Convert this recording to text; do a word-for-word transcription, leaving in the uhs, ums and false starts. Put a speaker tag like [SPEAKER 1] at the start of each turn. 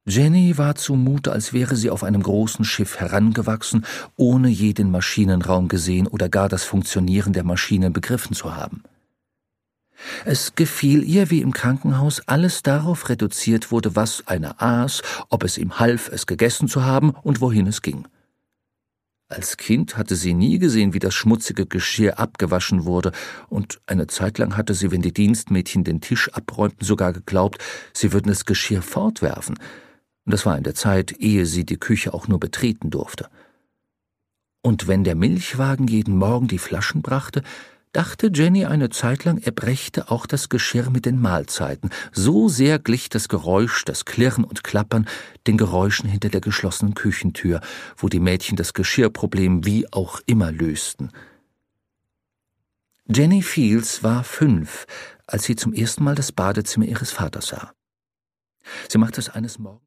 [SPEAKER 1] Jenny war zumute, als wäre sie auf einem großen Schiff herangewachsen, ohne je den Maschinenraum gesehen oder gar das Funktionieren der Maschinen begriffen zu haben. Es gefiel ihr, wie im Krankenhaus alles darauf reduziert wurde, was einer aß, ob es ihm half, es gegessen zu haben und wohin es ging. Als Kind hatte sie nie gesehen, wie das schmutzige Geschirr abgewaschen wurde, und eine Zeit lang hatte sie, wenn die Dienstmädchen den Tisch abräumten, sogar geglaubt, sie würden das Geschirr fortwerfen. Das war in der Zeit, ehe sie die Küche auch nur betreten durfte. Und wenn der Milchwagen jeden Morgen die Flaschen brachte, dachte Jenny eine Zeit lang, er brächte auch das Geschirr mit den Mahlzeiten. So sehr glich das Geräusch, das Klirren und Klappern, den Geräuschen hinter der geschlossenen Küchentür, wo die Mädchen das Geschirrproblem wie auch immer lösten. Jenny Fields war fünf, als sie zum ersten Mal das Badezimmer ihres Vaters sah. Sie machte es eines Morgens